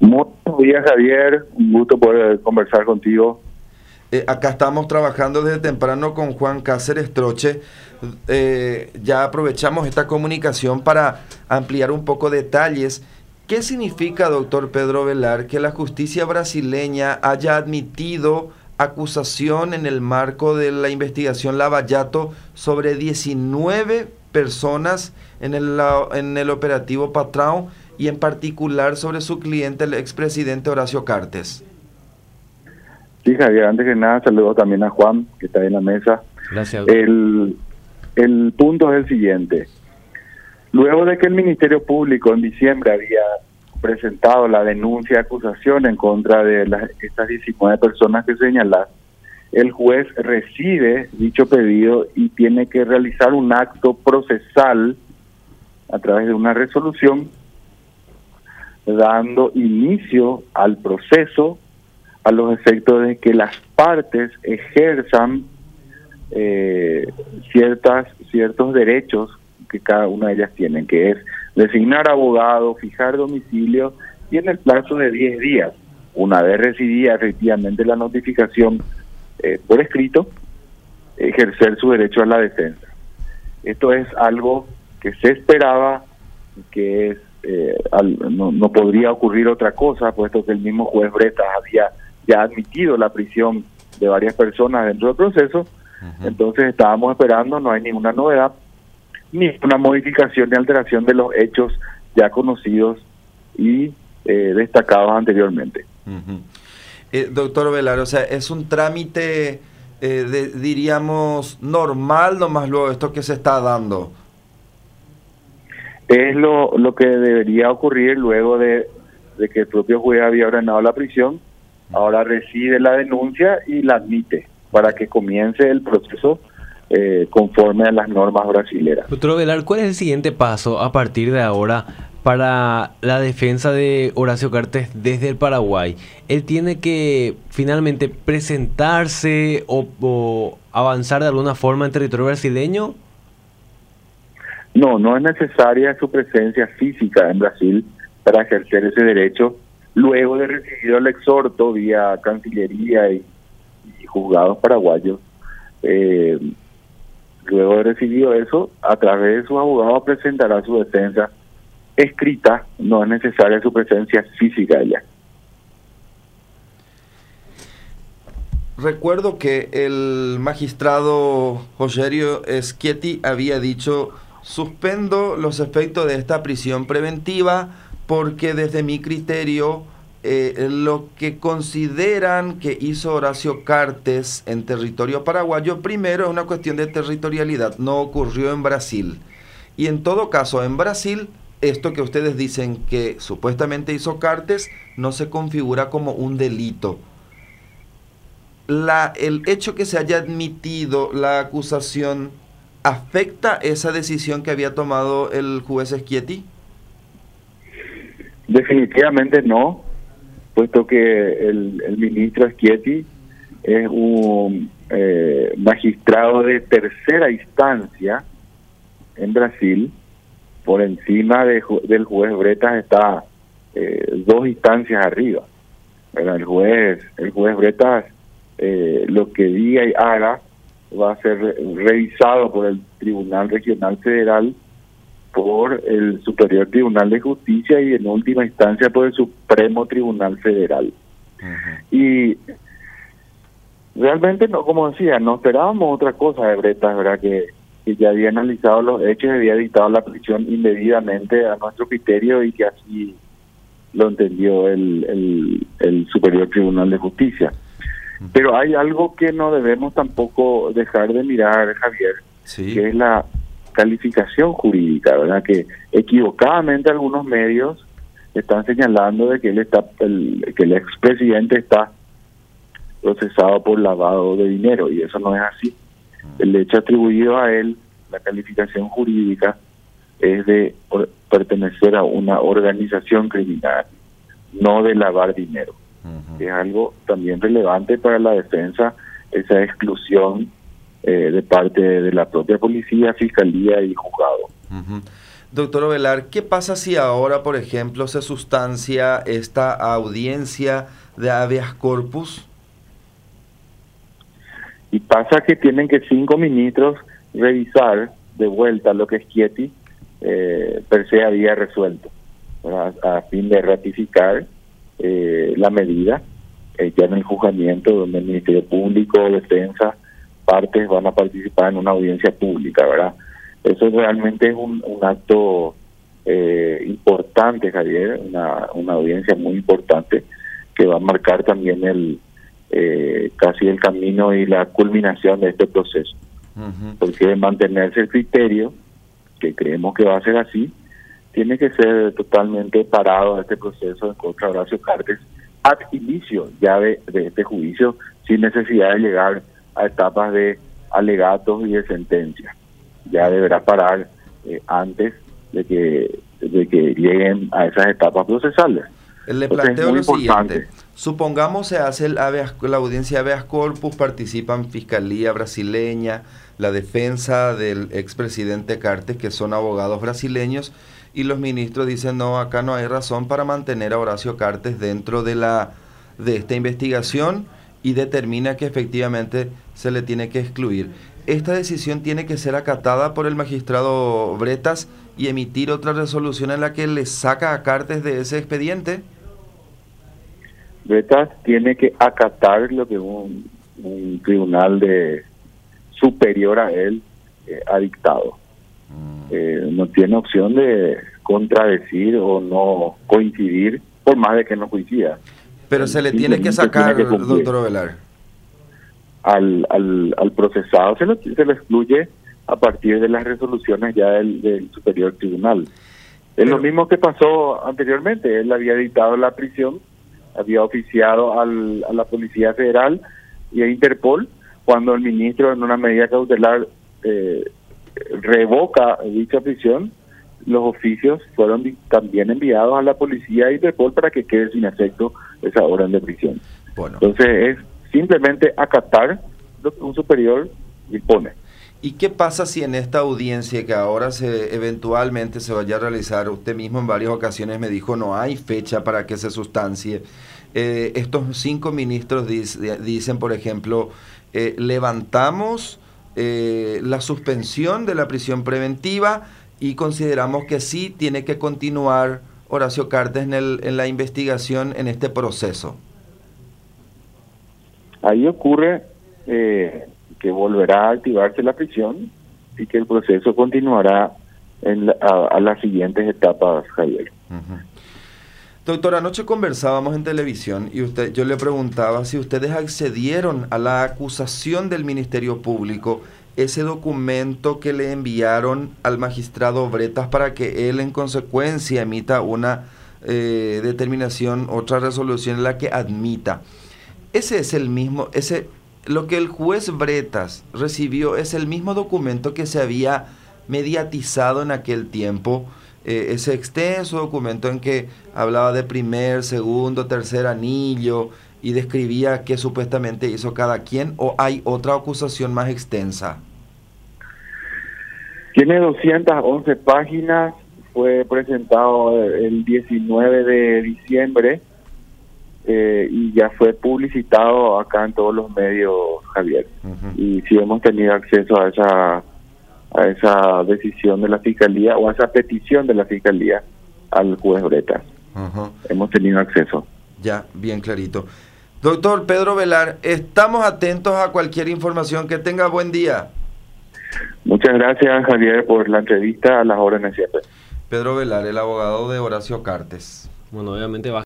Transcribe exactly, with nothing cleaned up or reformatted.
Muy buenos días, Javier. Un gusto poder conversar contigo. Eh, acá estamos trabajando desde temprano con Juan Cáceres Troche. Eh, ya aprovechamos esta comunicación para ampliar un poco detalles. ¿Qué significa, doctor Pedro Velar, que la justicia brasileña haya admitido acusación en el marco de la investigación Lava Jato sobre diecinueve personas en el, en el operativo Patrão y en particular sobre su cliente, el expresidente Horacio Cartes? Sí, Javier, antes que nada saludo también a Juan, que está en la mesa. Gracias. El, el punto es el siguiente. Luego de que el Ministerio Público en diciembre había presentado la denuncia de acusación en contra de las, estas diecinueve personas que señalas, el juez recibe dicho pedido y tiene que realizar un acto procesal a través de una resolución dando inicio al proceso a los efectos de que las partes ejerzan eh, ciertas ciertos derechos que cada una de ellas tienen, que es designar abogado, fijar domicilio y en el plazo de diez días, una vez recibida efectivamente la notificación eh, por escrito, ejercer su derecho a la defensa. Esto es algo que se esperaba, que es eh, al, no, no podría ocurrir otra cosa, puesto que el mismo juez Bretas había ya admitido la prisión de varias personas dentro del proceso. Uh-huh. Entonces estábamos esperando, no hay ninguna novedad, ni una modificación ni alteración de los hechos ya conocidos y eh, destacados anteriormente. Uh-huh. eh, doctor Velar, o sea, es un trámite, eh, de, diríamos, normal nomás luego esto que se está dando. Es lo, lo que debería ocurrir luego de, de que el propio juez había ordenado la prisión. Ahora recibe la denuncia y la admite para que comience el proceso eh, conforme a las normas brasileras. Doctor Velar, ¿cuál es el siguiente paso a partir de ahora para la defensa de Horacio Cartes desde el Paraguay? ¿Él tiene que finalmente presentarse o, o avanzar de alguna forma en territorio brasileño? No, no es necesaria su presencia física en Brasil para ejercer ese derecho. Luego de recibido el exhorto vía Cancillería y, y juzgados paraguayos, eh, luego de recibido eso, a través de su abogado presentará su defensa escrita, no es necesaria su presencia física allá. Recuerdo que el magistrado Rogério Schietti había dicho: suspendo los efectos de esta prisión preventiva porque desde mi criterio eh, lo que consideran que hizo Horacio Cartes en territorio paraguayo, primero es una cuestión de territorialidad, no ocurrió en Brasil. Y en todo caso, en Brasil, esto que ustedes dicen que supuestamente hizo Cartes no se configura como un delito. La, el hecho que se haya admitido la acusación, ¿afecta esa decisión que había tomado el juez Schietti? Definitivamente no, puesto que el, el ministro Schietti es un eh, magistrado de tercera instancia en Brasil. Por encima de, del juez Bretas está eh, dos instancias arriba. Pero el juez, el juez Bretas eh, lo que diga y haga va a ser re revisado por el Tribunal Regional Federal, por el Superior Tribunal de Justicia y en última instancia por el Supremo Tribunal Federal. Uh-huh. Y realmente, no, como decía, no esperábamos otra cosa de Bretas, ¿verdad? Que, que ya había analizado los hechos y había dictado la prisión indebidamente a nuestro criterio y que así lo entendió el, el, el Superior Tribunal de Justicia. Uh-huh. Pero hay algo que no debemos tampoco dejar de mirar, Javier, sí, que es la calificación jurídica, ¿verdad? Que equivocadamente algunos medios están señalando de que él está, el, que el expresidente está procesado por lavado de dinero, y eso no es así. El hecho atribuido a él, la calificación jurídica, es de or, pertenecer a una organización criminal, no de lavar dinero. Uh-huh. Es algo también relevante para la defensa, esa exclusión Eh, de parte de la propia policía, fiscalía y juzgado. Uh-huh. Doctor Ovelar, ¿qué pasa si ahora, por ejemplo, se sustancia esta audiencia de habeas corpus? Y pasa que tienen que cinco ministros revisar de vuelta lo que Schiaretti eh, per se había resuelto, ¿verdad? A fin de ratificar eh, la medida eh, ya en el juzgamiento, donde el Ministerio Público, Defensa, partes van a participar en una audiencia pública, ¿verdad? Eso realmente es un, un acto eh, importante, Javier, una, una audiencia muy importante que va a marcar también el eh, casi el camino y la culminación de este proceso. Uh-huh. Porque de mantenerse el criterio, que creemos que va a ser así, tiene que ser totalmente parado este proceso en contra de Horacio Cartes ad inicio ya de, de este juicio, sin necesidad de llegar a etapas de alegatos y de sentencia. Ya deberá parar eh, antes de que de que lleguen a esas etapas procesales. Le planteo lo siguiente: supongamos se hace el habeas, la audiencia de habeas corpus, participan Fiscalía brasileña, la defensa del expresidente Cartes, que son abogados brasileños, y los ministros dicen no, acá no hay razón para mantener a Horacio Cartes dentro de la de esta investigación, y determina que efectivamente se le tiene que excluir. ¿Esta decisión tiene que ser acatada por el magistrado Bretas y emitir otra resolución en la que le saca a Cartes de ese expediente? Bretas tiene que acatar lo que un, un tribunal de superior a él eh, ha dictado. Mm. Eh, no tiene opción de contradecir o no coincidir, por más de que no coincida. Pero se le tiene que sacar, tiene que doctor Ovelar. Al, al, al procesado se lo, se lo excluye a partir de las resoluciones ya del, del superior tribunal. Es Pero, lo mismo que pasó anteriormente. Él había dictado la prisión, había oficiado al, a la Policía Federal y a Interpol, cuando el ministro en una medida cautelar eh, revoca dicha prisión. Los oficios fueron también enviados a la Policía e Interpol para que quede sin efecto esa orden de prisión. Bueno. Entonces es simplemente acatar lo que un superior dispone. ¿Y qué pasa si en esta audiencia que ahora se eventualmente se vaya a realizar, usted mismo en varias ocasiones me dijo no hay fecha para que se sustancie, eh, estos cinco ministros dice, dicen, por ejemplo, eh, levantamos eh, la suspensión de la prisión preventiva y consideramos que sí tiene que continuar Horacio Cartes en, el, en la investigación en este proceso? Ahí ocurre eh, que volverá a activarse la prisión y que el proceso continuará en la, a, a las siguientes etapas, Javier. Uh-huh. Doctor, anoche conversábamos en televisión y usted, yo le preguntaba si ustedes accedieron a la acusación del Ministerio Público, ese documento que le enviaron al magistrado Bretas para que él en consecuencia emita una eh, determinación, otra resolución en la que admita. Ese es el mismo, ese lo que el juez Bretas recibió es el mismo documento que se había mediatizado en aquel tiempo, eh, ese extenso documento en que hablaba de primer, segundo, tercer anillo y describía qué supuestamente hizo cada quien, ¿o hay otra acusación más extensa? Tiene doscientas once páginas, fue presentado el diecinueve de diciembre. Eh, y ya fue publicitado acá en todos los medios, Javier. Uh-huh. Y sí hemos tenido acceso a esa a esa decisión de la Fiscalía o a esa petición de la Fiscalía al juez Bretas. Uh-huh. Hemos tenido acceso. Ya, bien clarito. Doctor Pedro Ovelar, estamos atentos a cualquier información. Que tenga buen día. Muchas gracias, Javier, por la entrevista. A las órdenes siempre. Pedro Ovelar, el abogado de Horacio Cartes. Bueno, obviamente va